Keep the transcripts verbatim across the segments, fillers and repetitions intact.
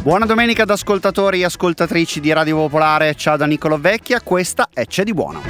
Buona domenica ad ascoltatori e ascoltatrici di Radio Popolare, ciao da Niccolò Vecchia, questa è C'è di buono.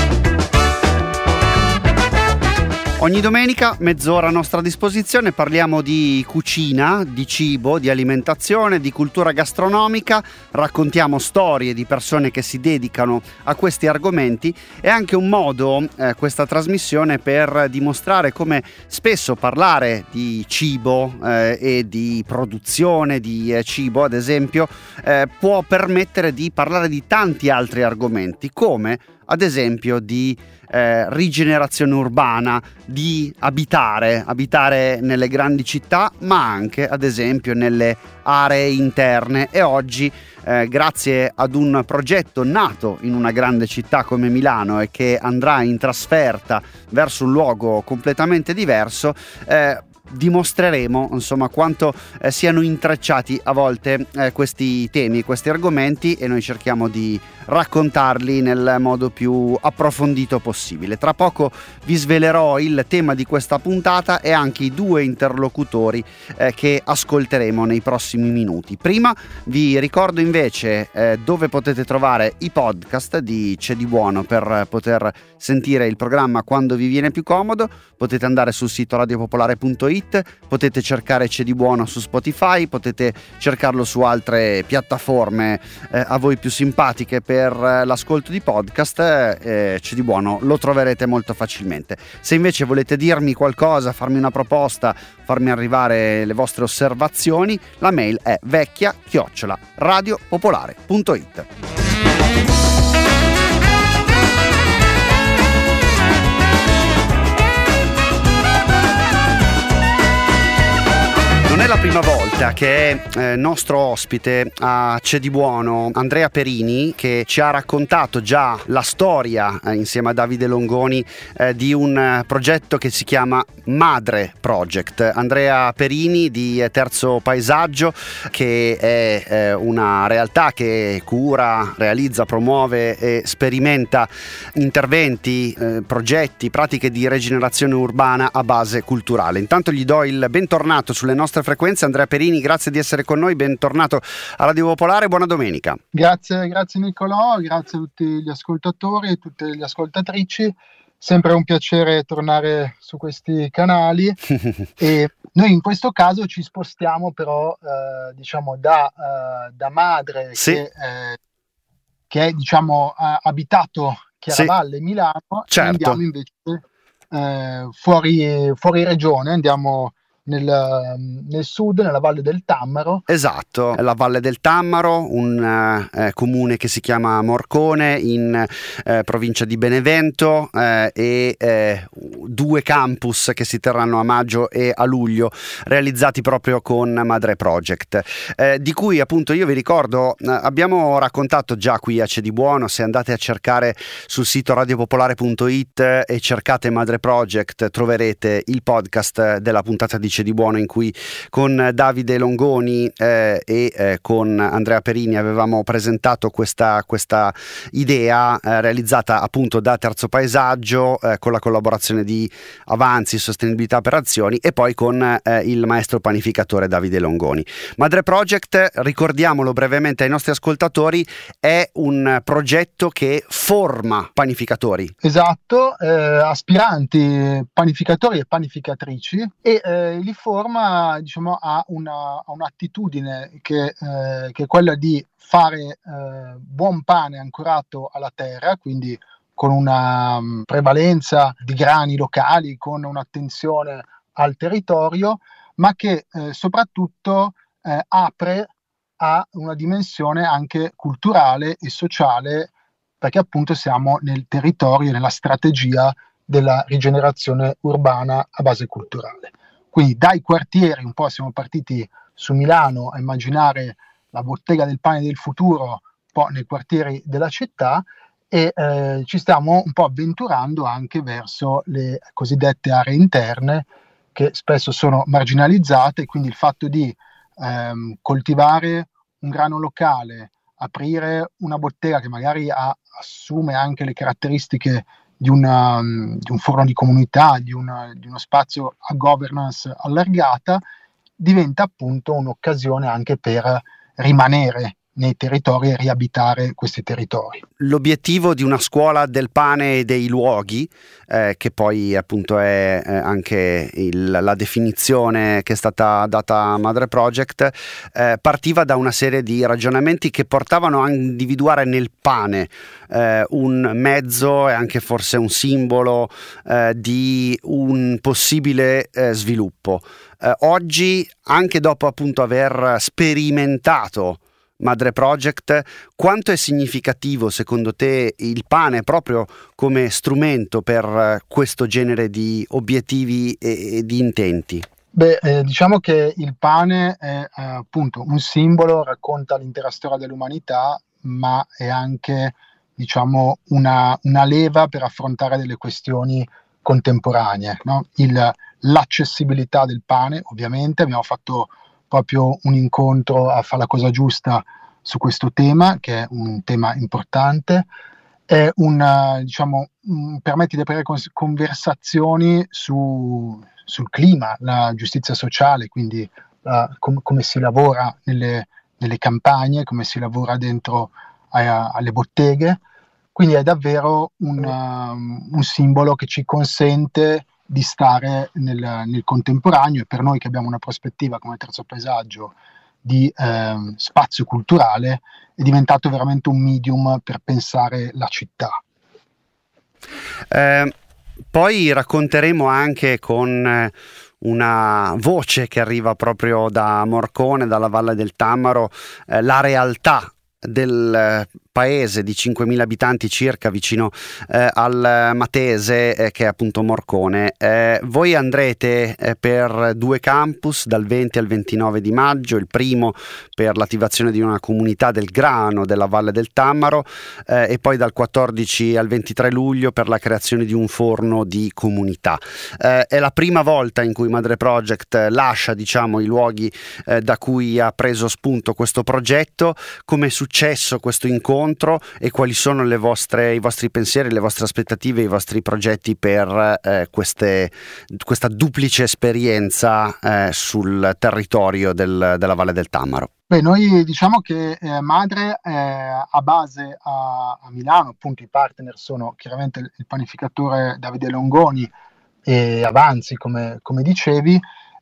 Ogni domenica, mezz'ora a nostra disposizione, parliamo di cucina, di cibo, di alimentazione, di cultura gastronomica, raccontiamo storie di persone che si dedicano a questi argomenti. È anche un modo, eh, questa trasmissione, per dimostrare come spesso parlare di cibo eh, e di produzione di eh, cibo, ad esempio, eh, può permettere di parlare di tanti altri argomenti, come ad esempio di eh, rigenerazione urbana, di abitare, abitare nelle grandi città, ma anche ad esempio nelle aree interne. E oggi, eh, grazie ad un progetto nato in una grande città come Milano e che andrà in trasferta verso un luogo completamente diverso, eh, dimostreremo insomma quanto eh, siano intrecciati a volte eh, questi temi, questi argomenti, e noi cerchiamo di raccontarli nel modo più approfondito possibile. Tra poco vi svelerò il tema di questa puntata e anche i due interlocutori eh, che ascolteremo nei prossimi minuti. Prima vi ricordo invece eh, dove potete trovare i podcast di C'è di buono per poter sentire il programma quando vi viene più comodo. Potete andare sul sito radiopopolare punto it, potete cercare C'è di buono su Spotify, potete cercarlo su altre piattaforme eh, a voi più simpatiche per l'ascolto di podcast. eh, C'è di buono lo troverete molto facilmente. Se invece volete dirmi qualcosa, farmi una proposta, farmi arrivare le vostre osservazioni, la mail è vecchia chiocciola radiopopolare punto it. Non è la prima volta che è eh, nostro ospite a C'è di buono Andrea Perini, che ci ha raccontato già la storia eh, insieme a Davide Longoni eh, di un eh, progetto che si chiama Madre Project. Andrea Perini di Terzo Paesaggio, che è eh, una realtà che cura, realizza, promuove e sperimenta interventi, eh, progetti, pratiche di rigenerazione urbana a base culturale. Intanto gli do il bentornato sulle nostre frequenze. Andrea Perini, grazie di essere con noi, bentornato a Radio Popolare, buona domenica. Grazie, grazie Niccolò, grazie a tutti gli ascoltatori e tutte le ascoltatrici, sempre un piacere tornare su questi canali. E noi in questo caso ci spostiamo però eh, diciamo da, eh, da Madre, sì. che, eh, che è diciamo abitato Chiaravalle, sì. Milano, certo. Andiamo invece eh, fuori, fuori regione, andiamo Nel, nel sud, nella Valle del Tammaro. Esatto, la Valle del Tammaro, un eh, comune che si chiama Morcone in eh, provincia di Benevento, eh, e eh, due campus che si terranno a maggio e a luglio, realizzati proprio con Madre Project, eh, di cui appunto io vi ricordo eh, abbiamo raccontato già qui a C'è di buono. Se andate a cercare sul sito radiopopolare punto it e cercate Madre Project, troverete il podcast della puntata di C'è di buono, in cui con Davide Longoni eh, e eh, con Andrea Perini avevamo presentato questa, questa idea eh, realizzata appunto da Terzo Paesaggio, eh, con la collaborazione di Avanzi Sostenibilità per Azioni, e poi con eh, il maestro panificatore Davide Longoni. Madre Project, ricordiamolo brevemente ai nostri ascoltatori, è un progetto che forma panificatori. Esatto, eh, aspiranti panificatori e panificatrici, e eh, li forma diciamo a, una, a un'attitudine che, eh, che è quella di fare eh, buon pane ancorato alla terra, quindi con una um, prevalenza di grani locali, con un'attenzione al territorio, ma che eh, soprattutto eh, apre a una dimensione anche culturale e sociale, perché appunto siamo nel territorio, nella strategia della rigenerazione urbana a base culturale. Quindi dai quartieri, un po' siamo partiti su Milano a immaginare la bottega del pane del futuro un po' nei quartieri della città, e eh, ci stiamo un po' avventurando anche verso le cosiddette aree interne, che spesso sono marginalizzate. Quindi il fatto di ehm, coltivare un grano locale, aprire una bottega che magari ha, assume anche le caratteristiche di, una, di un forno di comunità, di, una, di uno spazio a governance allargata, diventa appunto un'occasione anche per rimanere nei territori e riabitare questi territori. L'obiettivo di una scuola del pane e dei luoghi, eh, che poi appunto è eh, anche il, la definizione che è stata data a Madre Project, eh, partiva da una serie di ragionamenti che portavano a individuare nel pane eh, un mezzo e anche forse un simbolo eh, di un possibile eh, sviluppo. Eh, oggi, anche dopo appunto aver sperimentato Madre Project, quanto è significativo secondo te il pane proprio come strumento per questo genere di obiettivi e, e di intenti? Beh, eh, diciamo che il pane è eh, appunto un simbolo, racconta l'intera storia dell'umanità, ma è anche, diciamo, una, una leva per affrontare delle questioni contemporanee, no? Il, l'accessibilità del pane, ovviamente, abbiamo fatto proprio un incontro a Fare la cosa giusta su questo tema, che è un tema importante, è un, diciamo, un, permette di aprire conversazioni su, sul clima, la giustizia sociale, quindi la, com, come si lavora nelle, nelle campagne, come si lavora dentro a, alle botteghe, quindi è davvero un, um, un simbolo che ci consente di stare nel, nel contemporaneo, e per noi che abbiamo una prospettiva come Terzo Paesaggio di eh, spazio culturale è diventato veramente un medium per pensare la città. Eh, poi racconteremo anche con una voce che arriva proprio da Morcone, dalla Valle del Tammaro, eh, la realtà del paese di cinquemila abitanti circa vicino eh, al Matese, eh, che è appunto Morcone. Eh, voi andrete eh, per due campus dal venti al ventinove di maggio, il primo per l'attivazione di una comunità del grano della Valle del Tammaro eh, e poi dal quattordici al ventitré luglio per la creazione di un forno di comunità. Eh, è la prima volta in cui Madre Project lascia, diciamo, i luoghi eh, da cui ha preso spunto questo progetto. Come è successo questo incontro e quali sono le vostre, i vostri pensieri, le vostre aspettative, i vostri progetti per eh, queste, questa duplice esperienza eh, sul territorio del, della Valle del Tammaro? Beh, noi diciamo che eh, Madre eh, ha base a, a Milano, appunto i partner sono chiaramente il, il panificatore Davide Longoni e Avanzi, come, come dicevi,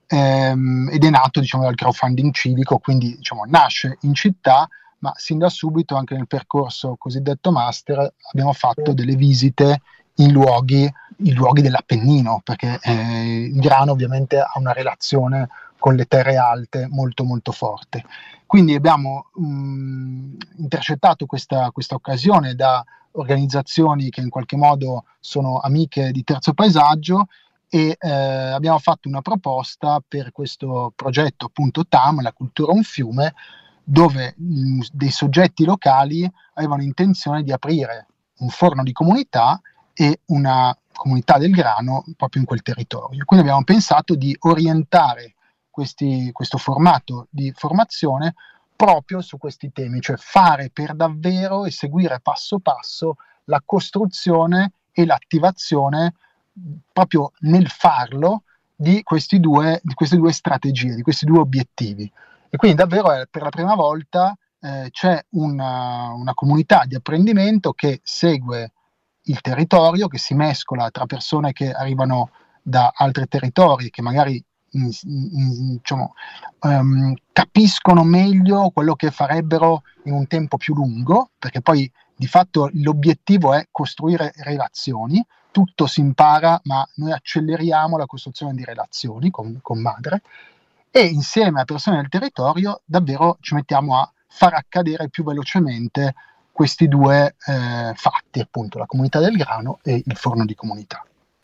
ehm, ed è nato, diciamo, dal crowdfunding civico, quindi, diciamo, nasce in città, ma sin da subito anche nel percorso cosiddetto master abbiamo fatto delle visite in luoghi, in luoghi dell'Appennino, perché eh, il grano ovviamente ha una relazione con le terre alte molto molto forte. Quindi abbiamo mh, intercettato questa, questa occasione da organizzazioni che in qualche modo sono amiche di Terzo Paesaggio e eh, abbiamo fatto una proposta per questo progetto, appunto T A M, la cultura un fiume, dove mh, dei soggetti locali avevano intenzione di aprire un forno di comunità e una comunità del grano proprio in quel territorio. Quindi abbiamo pensato di orientare questi, questo formato di formazione proprio su questi temi, cioè fare per davvero e seguire passo passo la costruzione e l'attivazione proprio nel farlo di, questi due, di queste due strategie, di questi due obiettivi. E quindi davvero eh, per la prima volta eh, c'è una, una comunità di apprendimento che segue il territorio, che si mescola tra persone che arrivano da altri territori, che magari in, in, diciamo, um, capiscono meglio quello che farebbero in un tempo più lungo, perché poi di fatto l'obiettivo è costruire relazioni, tutto si impara, ma noi acceleriamo la costruzione di relazioni con, con Madre, e insieme a persone del territorio davvero ci mettiamo a far accadere più velocemente questi due eh, fatti, appunto la comunità del grano e il forno di comunità.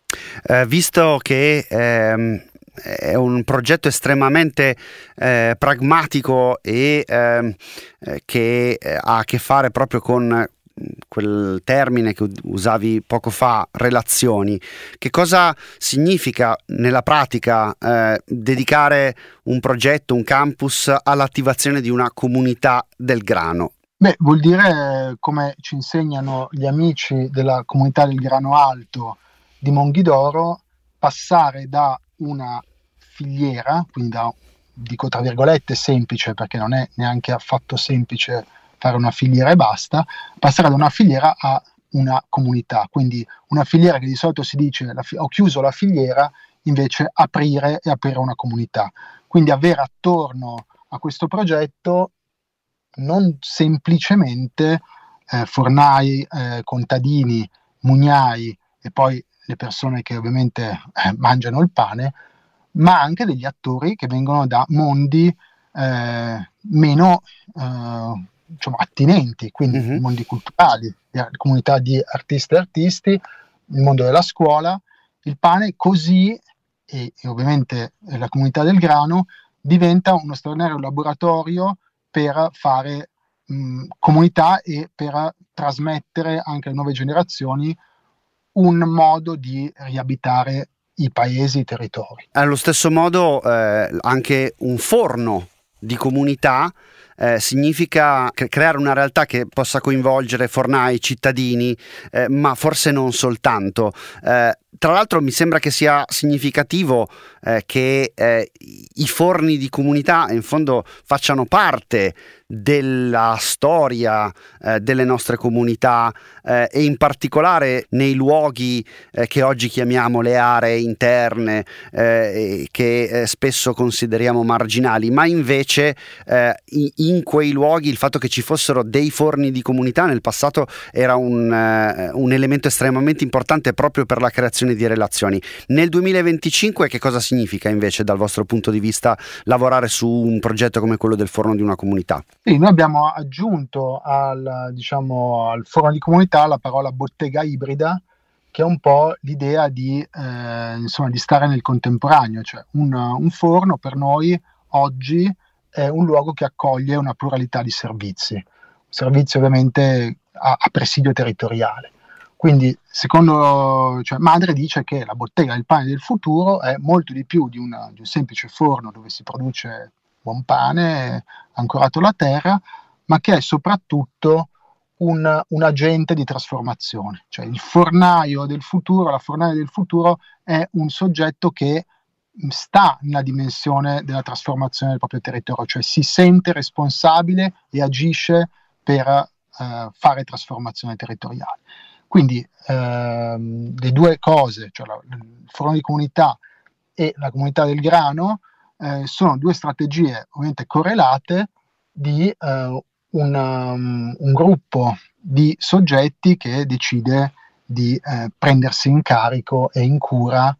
Eh, visto che ehm, è un progetto estremamente eh, pragmatico e ehm, eh, che ha a che fare proprio con quel termine che usavi poco fa, relazioni, che cosa significa nella pratica eh, dedicare un progetto, un campus all'attivazione di una comunità del grano? Beh, vuol dire, come ci insegnano gli amici della comunità del grano alto di Monghidoro, passare da una filiera, quindi da dico tra virgolette semplice, perché non è neanche affatto semplice fare una filiera e basta, passare da una filiera a una comunità. Quindi una filiera che di solito si dice la fi- ho chiuso la filiera, invece aprire e aprire una comunità. Quindi avere attorno a questo progetto non semplicemente eh, fornai, eh, contadini, mugnai e poi le persone che ovviamente eh, mangiano il pane, ma anche degli attori che vengono da mondi eh, meno eh, diciamo, attinenti, quindi Mhm. mondi culturali, comunità di artisti e artisti, il mondo della scuola, il pane, così e, e ovviamente la comunità del grano diventa uno straordinario laboratorio per fare mh, comunità e per trasmettere anche alle nuove generazioni un modo di riabitare i paesi, i territori. Allo stesso modo, eh, anche un forno di comunità eh, significa cre- creare una realtà che possa coinvolgere fornai, cittadini, eh, ma forse non soltanto. Eh, tra l'altro mi sembra che sia significativo eh, che eh, i forni di comunità in fondo facciano parte della storia eh, delle nostre comunità eh, e in particolare nei luoghi eh, che oggi chiamiamo le aree interne eh, che eh, spesso consideriamo marginali, ma invece eh, in, in quei luoghi il fatto che ci fossero dei forni di comunità nel passato era un, eh, un elemento estremamente importante proprio per la creazione di relazioni. Nel duemilaventicinque che cosa significa invece dal vostro punto di vista lavorare su un progetto come quello del forno di una comunità? Sì, noi abbiamo aggiunto al, diciamo, al forno di comunità la parola bottega ibrida, che è un po' l'idea di, eh, insomma, di stare nel contemporaneo, cioè un, un forno per noi oggi è un luogo che accoglie una pluralità di servizi, servizi ovviamente a, a presidio territoriale. Quindi, secondo cioè, Madre dice che la bottega del pane del futuro è molto di più di, una, di un semplice forno dove si produce buon pane ancorato alla terra, ma che è soprattutto un, un agente di trasformazione. Cioè il fornaio del futuro, la fornaia del futuro è un soggetto che sta nella dimensione della trasformazione del proprio territorio, cioè si sente responsabile e agisce per eh, fare trasformazione territoriale. Quindi ehm, le due cose, cioè la, il forno di comunità e la comunità del grano, eh, sono due strategie ovviamente correlate di eh, un, um, un gruppo di soggetti che decide di eh, prendersi in carico e in cura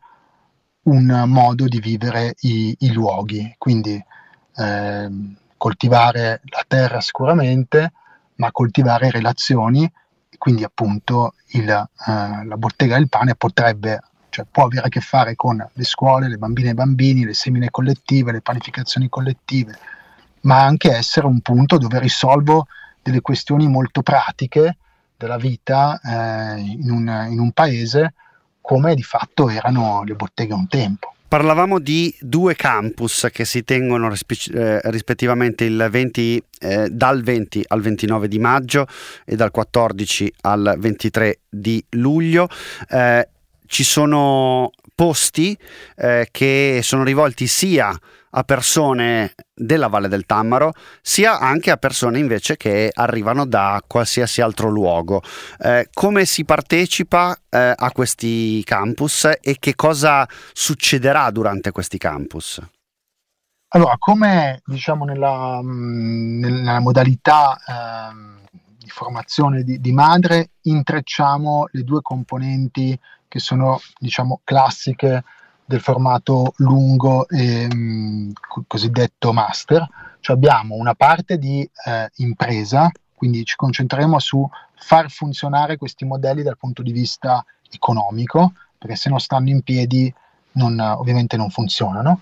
un modo di vivere i, i luoghi. Quindi eh, coltivare la terra sicuramente, ma coltivare relazioni. Quindi appunto il, eh, la bottega del pane potrebbe, cioè può avere a che fare con le scuole, le bambine e i bambini, le semine collettive, le panificazioni collettive, ma anche essere un punto dove risolvo delle questioni molto pratiche della vita eh, in, un, in un paese, come di fatto erano le botteghe un tempo. Parlavamo di due campus che si tengono rispe- eh, rispettivamente il venti, eh, dal venti al ventinove di maggio e dal quattordici al ventitré di luglio. Eh, ci sono posti eh, che sono rivolti sia a persone della Valle del Tammaro, sia anche a persone invece che arrivano da qualsiasi altro luogo. Eh, come si partecipa eh, a questi campus e che cosa succederà durante questi campus? Allora, come diciamo nella, mh, nella modalità ehm, di formazione di, di Madre, intrecciamo le due componenti che sono, diciamo, classiche del formato lungo e mh, cosiddetto master. Cioè abbiamo una parte di eh, impresa, quindi ci concentreremo su far funzionare questi modelli dal punto di vista economico, perché se non stanno in piedi non, ovviamente non funzionano.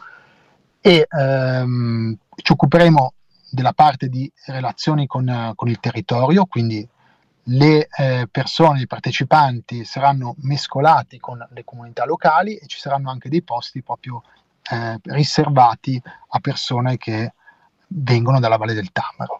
E ehm, ci occuperemo della parte di relazioni con, con il territorio, quindi le eh, persone, i partecipanti saranno mescolati con le comunità locali e ci saranno anche dei posti proprio eh, riservati a persone che vengono dalla Valle del Tammaro.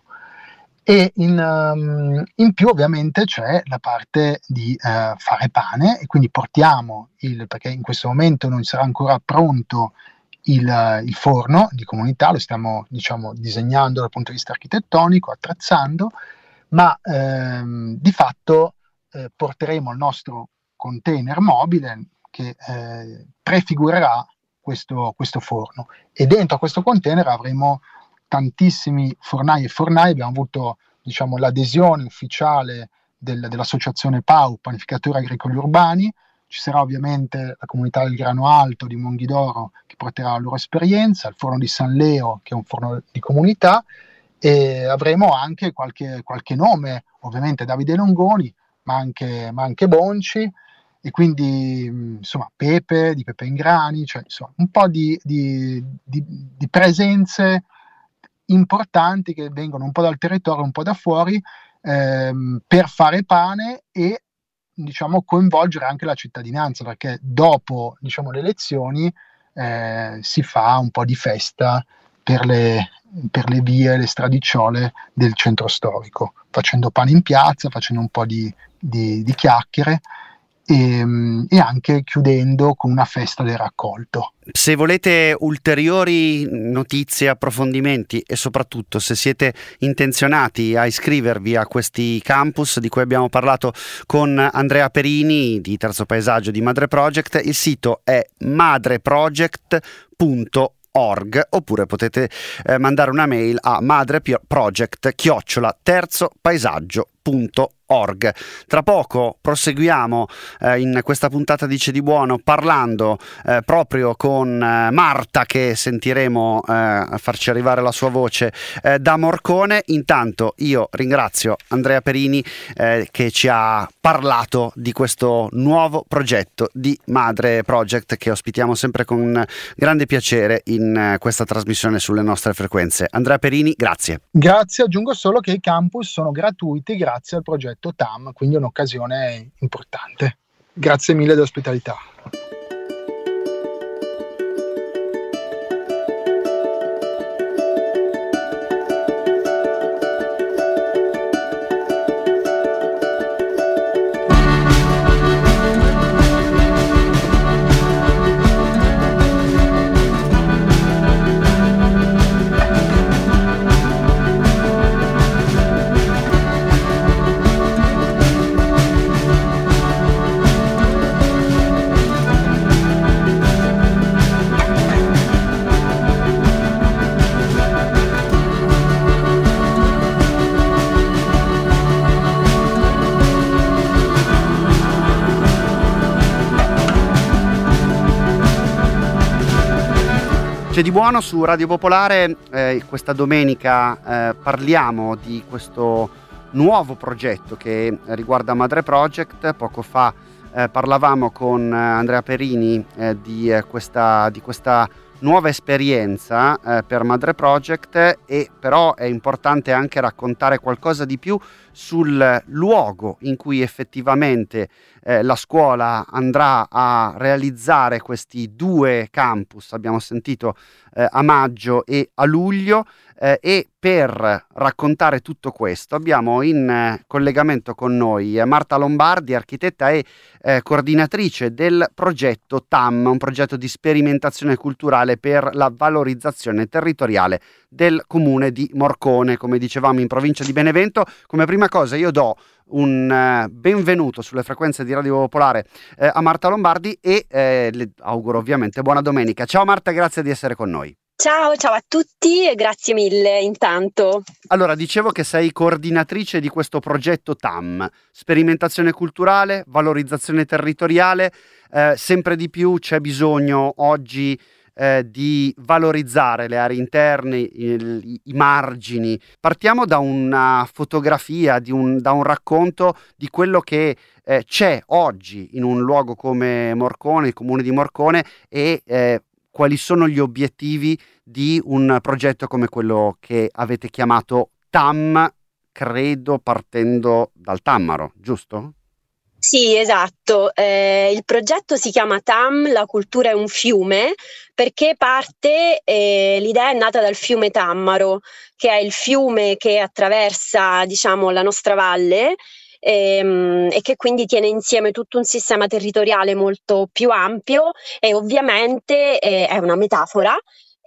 E in, um, in più ovviamente c'è la parte di uh, fare pane, e quindi portiamo il, perché in questo momento non sarà ancora pronto il, il forno di comunità, lo stiamo diciamo disegnando dal punto di vista architettonico, attrezzando, ma ehm, di fatto eh, porteremo il nostro container mobile che eh, prefigurerà questo, questo forno, e dentro questo container avremo tantissimi fornai e fornai. Abbiamo avuto diciamo l'adesione ufficiale del, dell'associazione P A U, Panificatori Agricoli Urbani. Ci sarà ovviamente la comunità del Grano Alto di Monghidoro che porterà la loro esperienza, il forno di San Leo che è un forno di comunità, e avremo anche qualche, qualche nome, ovviamente Davide Longoni, ma anche, ma anche Bonci, e quindi insomma Pepe di Pepe in Grani, cioè insomma un po' di, di, di, di presenze importanti che vengono un po' dal territorio, un po' da fuori, ehm, per fare pane e diciamo coinvolgere anche la cittadinanza, perché dopo diciamo le elezioni eh, si fa un po' di festa per le, per le vie, le stradicciole del centro storico, facendo pane in piazza, facendo un po' di, di, di chiacchiere, e, e anche chiudendo con una festa del raccolto. Se volete ulteriori notizie, approfondimenti e soprattutto se siete intenzionati a iscrivervi a questi campus di cui abbiamo parlato con Andrea Perini di Terzo Paesaggio di Madre Project, il sito è madreproject punto org, oppure potete eh, mandare una mail a madreproject chiocciola terzopaesaggio punto org. Tra poco proseguiamo eh, in questa puntata di C'è di Buono parlando eh, proprio con eh, Marta, che sentiremo eh, farci arrivare la sua voce eh, da Morcone. Intanto io ringrazio Andrea Perini eh, che ci ha parlato di questo nuovo progetto di Madre Project che ospitiamo sempre con grande piacere in eh, questa trasmissione sulle nostre frequenze. Andrea Perini, grazie. Grazie, aggiungo solo che i campus sono gratuiti grazie al progetto T A M, quindi è un'occasione importante. Grazie mille dell'ospitalità. C'è di buono su Radio Popolare. Eh, questa domenica eh, parliamo di questo nuovo progetto che riguarda Madre Project. Poco fa eh, parlavamo con Andrea Perini eh, di, eh, questa, di questa nuova esperienza eh, per Madre Project, e però è importante anche raccontare qualcosa di più sul luogo in cui effettivamente eh, la scuola andrà a realizzare questi due campus. Abbiamo sentito eh, a maggio e a luglio, eh, e per raccontare tutto questo abbiamo in eh, collegamento con noi eh, Marta Lombardi, architetta e eh, coordinatrice del progetto T A M, un progetto di sperimentazione culturale per la valorizzazione territoriale del comune di Morcone, come dicevamo in provincia di Benevento. Come prima cosa io do un uh, benvenuto sulle frequenze di Radio Popolare eh, a Marta Lombardi e eh, le auguro ovviamente buona domenica. Ciao Marta, grazie di essere con noi. Ciao, ciao a tutti e grazie mille intanto. Allora, dicevo che sei coordinatrice di questo progetto T A M, sperimentazione culturale, valorizzazione territoriale. Eh, sempre di più c'è bisogno oggi Eh, di valorizzare le aree interne, i, i margini. Partiamo da una fotografia, di un, da un racconto di quello che eh, c'è oggi in un luogo come Morcone, il comune di Morcone, e eh, quali sono gli obiettivi di un progetto come quello che avete chiamato T A M, credo partendo dal Tammaro, giusto? Sì, esatto. Eh, il progetto si chiama T A M, la cultura è un fiume, perché parte, eh, l'idea è nata dal fiume Tammaro, che è il fiume che attraversa, diciamo, la nostra valle, ehm, e che quindi tiene insieme tutto un sistema territoriale molto più ampio e ovviamente eh, è una metafora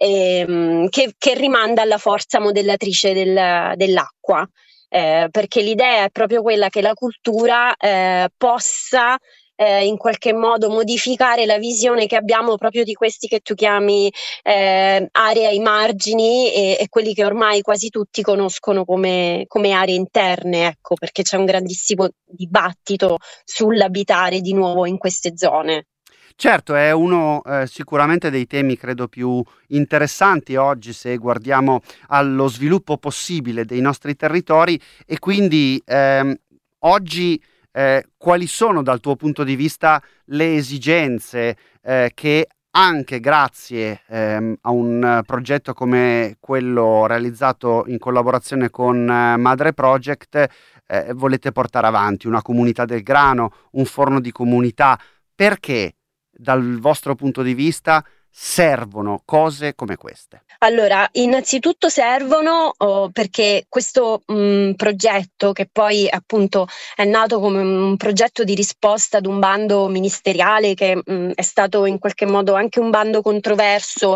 ehm, che, che rimanda alla forza modellatrice del- dell'acqua. Eh, perché l'idea è proprio quella che la cultura eh, possa eh, in qualche modo modificare la visione che abbiamo proprio di questi che tu chiami eh, aree ai margini e, e quelli che ormai quasi tutti conoscono come, come aree interne, ecco, perché c'è un grandissimo dibattito sull'abitare di nuovo in queste zone. Certo, è uno eh, sicuramente dei temi credo più interessanti oggi se guardiamo allo sviluppo possibile dei nostri territori e quindi ehm, oggi eh, quali sono dal tuo punto di vista le esigenze eh, che anche grazie ehm, a un eh, progetto come quello realizzato in collaborazione con eh, Madre Project eh, volete portare avanti, una comunità del grano, un forno di comunità, perché dal vostro punto di vista servono cose come queste? Allora, innanzitutto servono oh, perché questo mh, progetto, che poi appunto è nato come un progetto di risposta ad un bando ministeriale che mh, è stato in qualche modo anche un bando controverso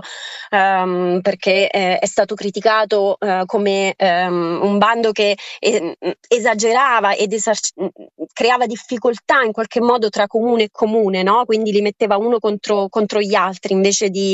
ehm, perché eh, è stato criticato eh, come ehm, un bando che eh, esagerava ed esar- creava difficoltà in qualche modo tra comune e comune, no? Quindi li metteva uno contro, contro gli altri invece di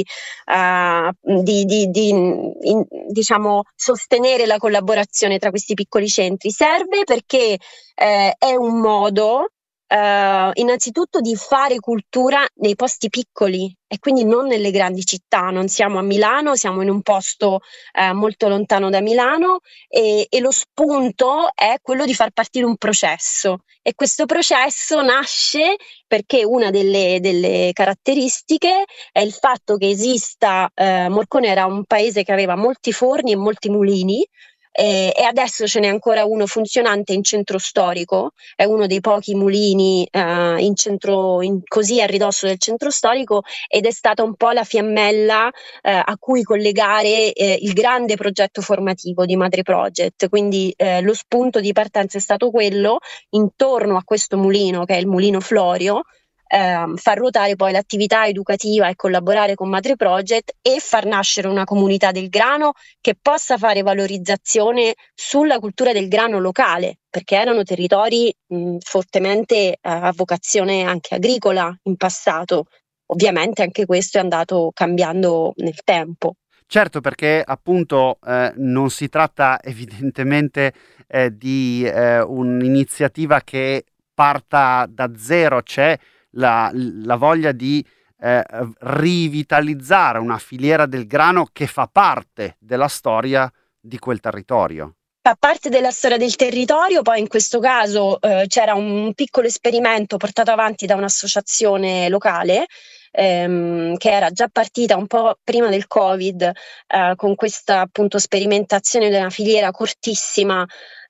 Uh, di, di, di in, diciamo sostenere la collaborazione tra questi piccoli centri. Serve perché eh, è un modo Uh, innanzitutto di fare cultura nei posti piccoli e quindi non nelle grandi città. Non siamo a Milano, siamo in un posto uh, molto lontano da Milano e, e lo spunto è quello di far partire un processo e questo processo nasce perché una delle, delle caratteristiche è il fatto che esista, uh, Morcone era un paese che aveva molti forni e molti mulini e adesso ce n'è ancora uno funzionante in centro storico, è uno dei pochi mulini eh, in centro, in, così a ridosso del centro storico ed è stata un po' la fiammella eh, a cui collegare eh, il grande progetto formativo di Madre Project, quindi eh, lo spunto di partenza è stato quello, intorno a questo mulino che è il mulino Florio, Eh, far ruotare poi l'attività educativa e collaborare con Madre Project e far nascere una comunità del grano che possa fare valorizzazione sulla cultura del grano locale, perché erano territori mh, fortemente eh, a vocazione anche agricola in passato. Ovviamente anche questo è andato cambiando nel tempo. Certo, perché appunto eh, non si tratta evidentemente eh, di eh, un'iniziativa che parta da zero, c'è la, la voglia di eh, rivitalizzare una filiera del grano che fa parte della storia di quel territorio. Fa parte della storia del territorio, poi in questo caso eh, c'era un piccolo esperimento portato avanti da un'associazione locale ehm, che era già partita un po' prima del Covid eh, con questa appunto sperimentazione di una filiera cortissima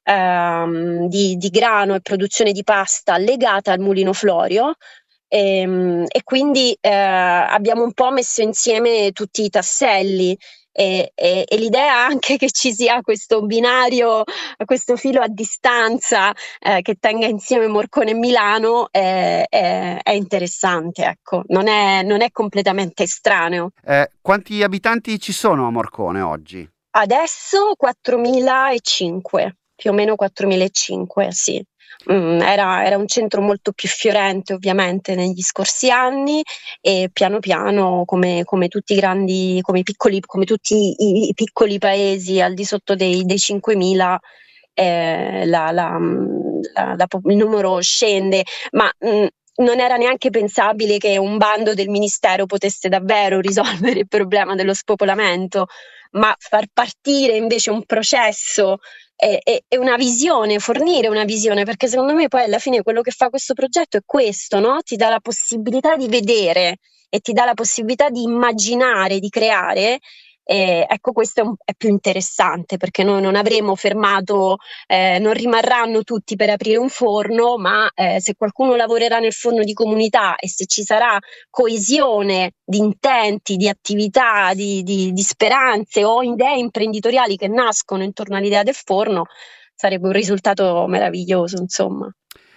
ehm, di, di grano e produzione di pasta legata al mulino Florio. E, e quindi eh, abbiamo un po' messo insieme tutti i tasselli e, e, e l'idea anche che ci sia questo binario, questo filo a distanza eh, che tenga insieme Morcone e Milano è, è, è interessante, ecco, non è, non è completamente estraneo. Eh, quanti abitanti ci sono a Morcone oggi? Adesso quattromilacinque, più o meno quattromilacinque, sì. Mm, era, era un centro molto più fiorente ovviamente negli scorsi anni e piano piano come, come tutti i grandi, come, i piccoli, come tutti i, i piccoli paesi al di sotto dei, dei cinquemila eh, la, la, la, la, il numero scende, ma mh, non era neanche pensabile che un bando del ministero potesse davvero risolvere il problema dello spopolamento, ma far partire invece un processo e, e, e una visione, fornire una visione, perché secondo me poi alla fine quello che fa questo progetto è questo, no? Ti dà la possibilità di vedere e ti dà la possibilità di immaginare, di creare. Eh, ecco, questo è, un, è più interessante perché noi non avremo fermato, eh, non rimarranno tutti per aprire un forno, ma eh, se qualcuno lavorerà nel forno di comunità e se ci sarà coesione di intenti, di attività, di, di, di speranze o idee imprenditoriali che nascono intorno all'idea del forno, sarebbe un risultato meraviglioso, insomma.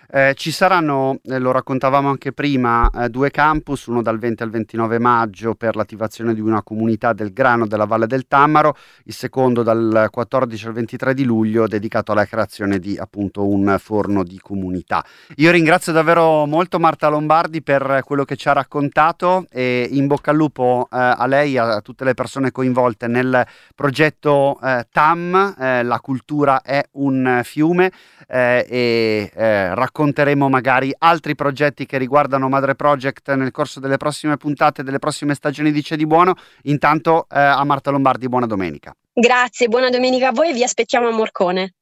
Eh, ci saranno, eh, lo raccontavamo anche prima, eh, due campus, uno dal venti al ventinove maggio per l'attivazione di una comunità del grano della Valle del Tammaro, il secondo dal quattordici al ventitré di luglio dedicato alla creazione di appunto un forno di comunità. Io ringrazio davvero molto Marta Lombardi per quello che ci ha raccontato e in bocca al lupo eh, a lei, a tutte le persone coinvolte nel progetto eh, T A M, eh, La cultura è un fiume, eh, e eh, racconto racconteremo magari altri progetti che riguardano Madre Project nel corso delle prossime puntate, delle prossime stagioni di C'è di buono. Intanto eh, a Marta Lombardi buona domenica. Grazie, buona domenica a voi e vi aspettiamo a Morcone.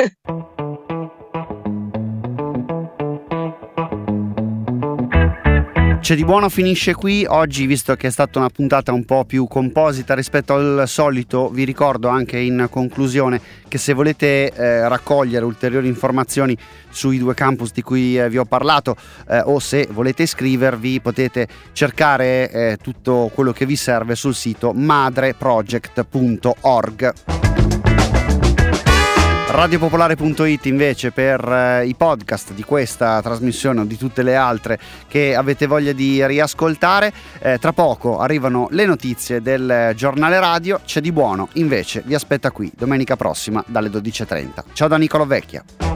C'è di buono finisce qui oggi, visto che è stata una puntata un po' più composita rispetto al solito. Vi ricordo anche in conclusione che se volete eh, raccogliere ulteriori informazioni sui due campus di cui eh, vi ho parlato, eh, o se volete iscrivervi, potete cercare eh, tutto quello che vi serve sul sito madreproject punto org. radiopopolare punto it invece per eh, i podcast di questa trasmissione o di tutte le altre che avete voglia di riascoltare. Eh, tra poco arrivano le notizie del giornale radio. C'è di buono invece vi aspetta qui domenica prossima dalle dodici e trenta. Ciao da Nicolo Vecchia.